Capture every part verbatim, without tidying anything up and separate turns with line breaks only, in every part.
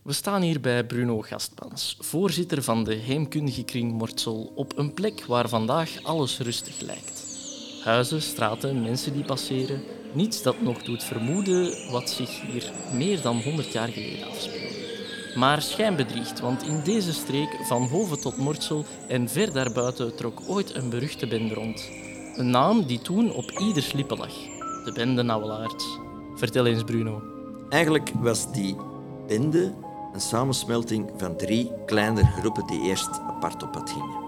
We staan hier bij Bruno Gastmans, voorzitter van de heemkundige kring Mortsel, op een plek waar vandaag alles rustig lijkt. Huizen, straten, mensen die passeren, niets dat nog doet vermoeden wat zich hier meer dan honderd jaar geleden afspeelde. Maar schijn bedriegt, want in deze streek, van Hoven tot Mortsel en ver daarbuiten, trok ooit een beruchte bende rond. Een naam die toen op ieders lippen lag. De bende Nauwelaerts. Vertel eens, Bruno.
Eigenlijk was die bende een samensmelting van drie kleinere groepen die eerst apart op pad gingen.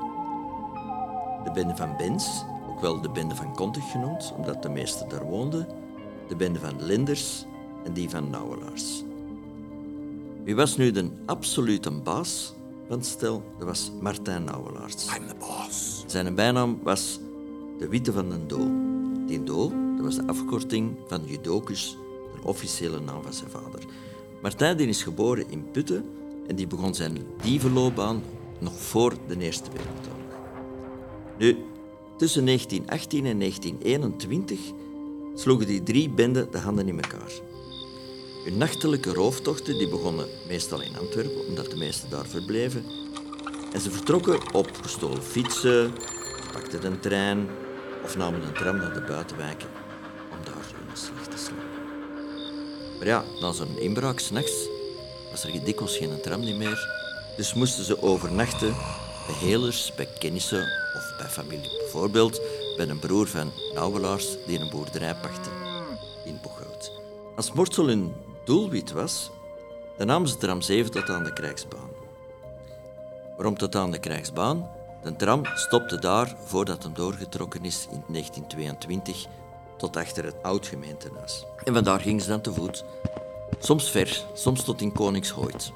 De bende van Bens, ook wel de bende van Kontig genoemd, omdat de meesten daar woonden. De bende van Linders en die van Nauwelaars. Wie was nu de absolute baas van het stel? Dat was Martijn Nauwelaars.
I'm the boss.
Zijn bijnaam was de Witte van den Do. Die Do, dat was de afkorting van Judocus, de officiële naam van zijn vader. Martijn die is geboren in Putten en die begon zijn dievenloopbaan nog voor de Eerste Wereldoorlog. Nu, tussen negentien achttien en negentien eenentwintig sloegen die drie benden de handen in elkaar. Hun nachtelijke rooftochten die begonnen meestal in Antwerpen, omdat de meesten daar verbleven. En ze vertrokken op gestolen fietsen, ze pakten een trein of namen een tram naar de buitenwijken om daar hun slag te slaan. Maar ja, na zo'n inbraak 's nachts was er dikwijls geen tram niet meer. Dus moesten ze overnachten bij helers, bij kennissen of bij familie. Bijvoorbeeld bij een broer van Nauwelaars die een boerderij pachtte in Boeghout. Als Mortsel hun doelwit was, dan namen ze tram zeven tot aan de Krijgsbaan. Waarom tot aan de Krijgsbaan? De tram stopte daar voordat hem doorgetrokken is in negentien tweeëntwintig tot achter het oud-gemeentehuis. En vandaar gingen ze dan te voet. Soms ver, soms tot in Koningshooit.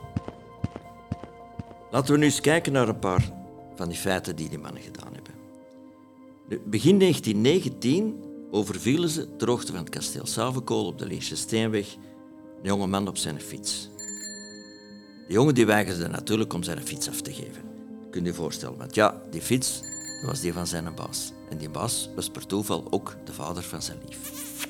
Laten we nu eens kijken naar een paar van die feiten die die mannen gedaan hebben. Nu, begin negentien negentien overvielen ze ter hoogte van het kasteel Savenkool op de Lierse Steenweg een jonge man op zijn fiets. De jongen die weigerde natuurlijk om zijn fiets af te geven. Kun je je voorstellen, want ja, die fiets dat was die van zijn baas. En die baas was per toeval ook de vader van zijn lief.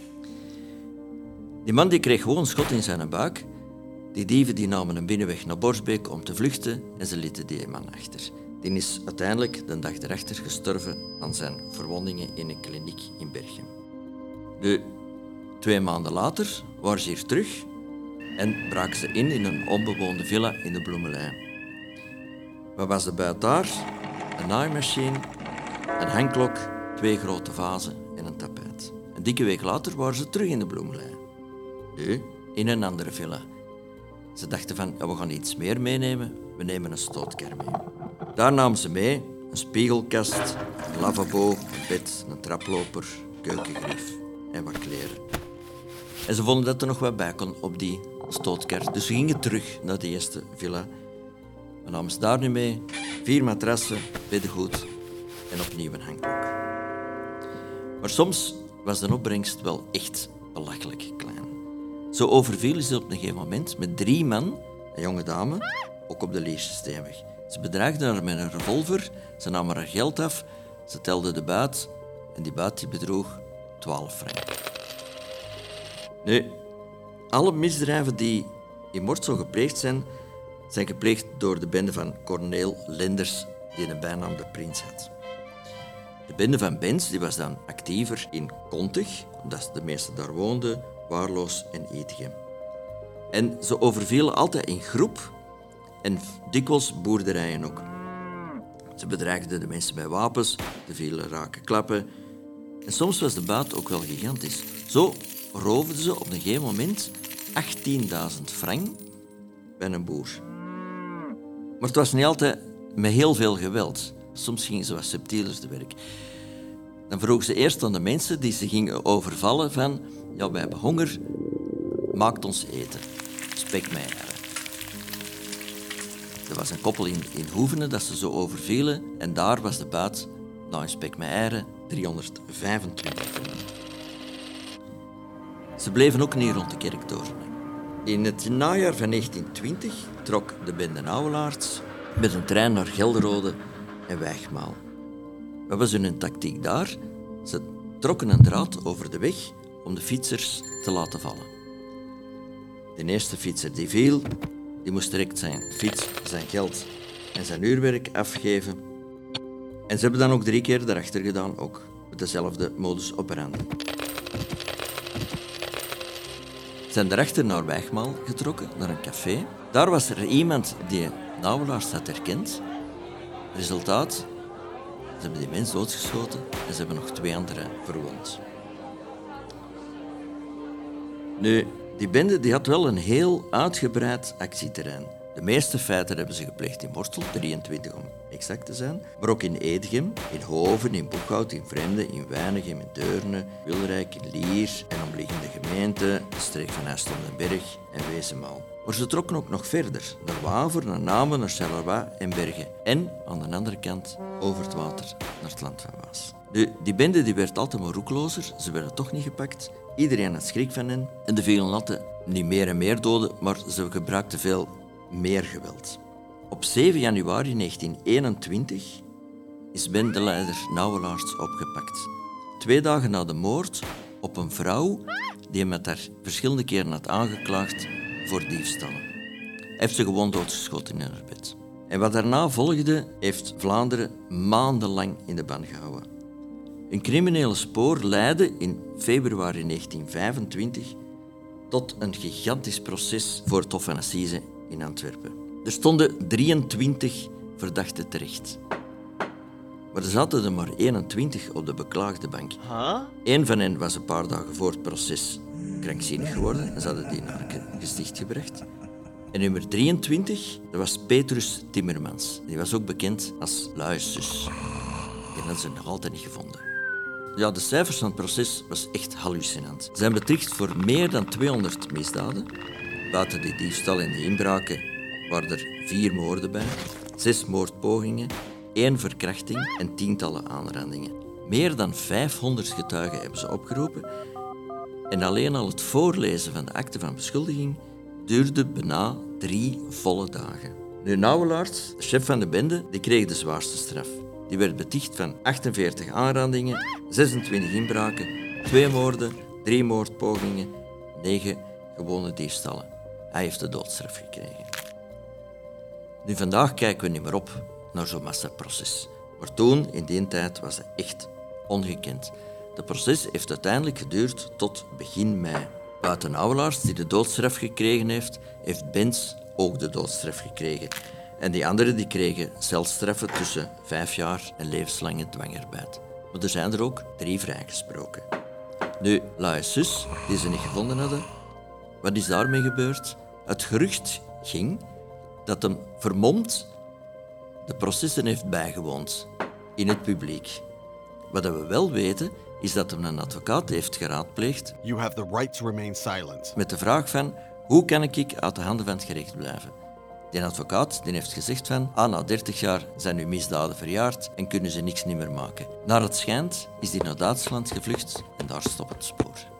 Die man die kreeg gewoon een schot in zijn buik. Die dieven die namen een binnenweg naar Borsbeek om te vluchten en ze lieten die man achter. Die is uiteindelijk de dag erachter gestorven aan zijn verwondingen in een kliniek in Berchem. Nu, twee maanden later waren ze hier terug en braken ze in in een onbewoonde villa in de Bloemelijn. Wat was er buiten daar? Een naaimachine, een hangklok, twee grote vazen en een tapijt. Een dikke week later waren ze terug in de Bloemelijn. Nu, in een andere villa. Ze dachten van, ja, we gaan iets meer meenemen, we nemen een stootkar mee. Daar namen ze mee een spiegelkast, een lavabo, een bed, een traploper, keukengrief en wat kleren. En ze vonden dat er nog wat bij kon op die stootkar. Dus ze gingen terug naar de eerste villa. We namen ze daar nu mee, vier matrassen, beddengoed en opnieuw een hangklok. Maar soms was de opbrengst wel echt belachelijk klein. Zo overvielen ze op een gegeven moment met drie man, een jonge dame, ook op de Lierse Steenweg. Ze bedreigden haar met een revolver, ze namen haar geld af, ze telden de buit en die buit die bedroeg twaalf frank. Nu, alle misdrijven die in Mortsel gepleegd zijn, zijn gepleegd door de bende van Corneel Lenders, die een bijnaam de Prins had. De bende van Bens die was dan actiever in Kontig, omdat de meesten daar woonden, Waarloos en Etegem. En ze overvielen altijd in groep en dikwijls boerderijen ook. Ze bedreigden de mensen met wapens, de vielen rake klappen. En soms was de buit ook wel gigantisch. Zo roofden ze op een gegeven moment achttienduizend frank bij een boer. Maar het was niet altijd met heel veel geweld. Soms gingen ze wat subtieler te werk. Dan vroegen ze eerst aan de mensen die ze gingen overvallen van, ja, wij hebben honger, maakt ons eten. Spek mij eieren. Er was een koppel in, in Hoevenen dat ze zo overvielen en daar was de buit, nou een spek met eieren, driehonderdvijfentwintig gulden. Ze bleven ook niet rond de kerktoren. In het najaar van negentien twintig trok de bende Nauwelaerts met een trein naar Gelderode en Wijgmaal. Wat was hun tactiek daar? Ze trokken een draad over de weg om de fietsers te laten vallen. De eerste fietser die viel, die moest direct zijn fiets, zijn geld en zijn uurwerk afgeven. En ze hebben dan ook drie keer daarachter gedaan, ook met dezelfde modus operandi. Ze zijn daarachter naar Wijgmaal getrokken, naar een café. Daar was er iemand die Nauwelaars had herkend. Resultaat, ze hebben die mens doodgeschoten en ze hebben nog twee anderen verwond. Nu, die bende die had wel een heel uitgebreid actieterrein. De meeste feiten hebben ze gepleegd in Mortsel, drieëntwintig om exact te zijn, maar ook in Edegem, in Hoven, in Boekhout, in Vreemde, in Weinigem, in Deurne, Wilrijk, in Lier en omliggende gemeenten, de streek van IJsselmondenberg en Wezenmaal. Maar ze trokken ook nog verder, naar Waver, naar Namen, naar Charleroi en Bergen. En aan de andere kant over het water naar het land van Waas. Nu, die bende die werd altijd maar roeklozer, ze werden toch niet gepakt. Iedereen had schrik van hen en de velen hadden niet meer en meer doden, maar ze gebruikten veel meer geweld. Op zeven januari negentien eenentwintig is bendeleider Nauwelaars opgepakt. Twee dagen na de moord op een vrouw die hem met haar verschillende keren had aangeklaagd voor diefstallen. Hij heeft ze gewoon doodgeschoten in haar bed. En wat daarna volgde, heeft Vlaanderen maandenlang in de ban gehouden. Een criminele spoor leidde in februari negentien vijfentwintig tot een gigantisch proces voor het Hof van Assise in Antwerpen. Er stonden drieëntwintig verdachten terecht. Maar er zaten er maar eenentwintig op de beklaagde bank.
Huh?
Eén van hen was een paar dagen voor het proces krankzinnig geworden en ze hadden die naar een gesticht gebracht. En nummer drieëntwintig, dat was Petrus Timmermans. Die was ook bekend als Luisus. Die hadden ze nog altijd niet gevonden. Ja, de cijfers van het proces was echt hallucinant. Ze zijn beticht voor meer dan tweehonderd misdaden. Buiten de diefstal en de inbraken waren er vier moorden bij, zes moordpogingen, één verkrachting en tientallen aanrandingen. Meer dan vijfhonderd getuigen hebben ze opgeroepen en alleen al het voorlezen van de akte van beschuldiging duurde bijna drie volle dagen. Nu, Nauwelaars, de chef van de bende, die kreeg de zwaarste straf. Die werd beticht van achtenveertig aanrandingen, zesentwintig inbraken, twee moorden, drie moordpogingen, negen gewone diefstallen. Hij heeft de doodstraf gekregen. Nu, vandaag kijken we niet meer op naar zo'n massaproces. Maar toen, in die tijd, was het echt ongekend. Het proces heeft uiteindelijk geduurd tot begin mei. Buiten Nauwelaars, die de doodstraf gekregen heeft, heeft Benz ook de doodstraf gekregen. En die anderen die kregen celstraffen tussen vijf jaar en levenslange dwangarbeid. Maar er zijn er ook drie vrijgesproken. Nu, Luisus, die ze niet gevonden hadden, wat is daarmee gebeurd? Het gerucht ging dat hem vermomd de processen heeft bijgewoond in het publiek. Wat we wel weten, is dat hem een advocaat heeft geraadpleegd.
You have the right to remain silent.
Met de vraag van, hoe kan ik uit de handen van het gerecht blijven? Die advocaat die heeft gezegd van, ah, na dertig jaar zijn uw misdaden verjaard en kunnen ze niks niet meer maken. Naar het schijnt is hij naar Duitsland gevlucht en daar stopt het spoor.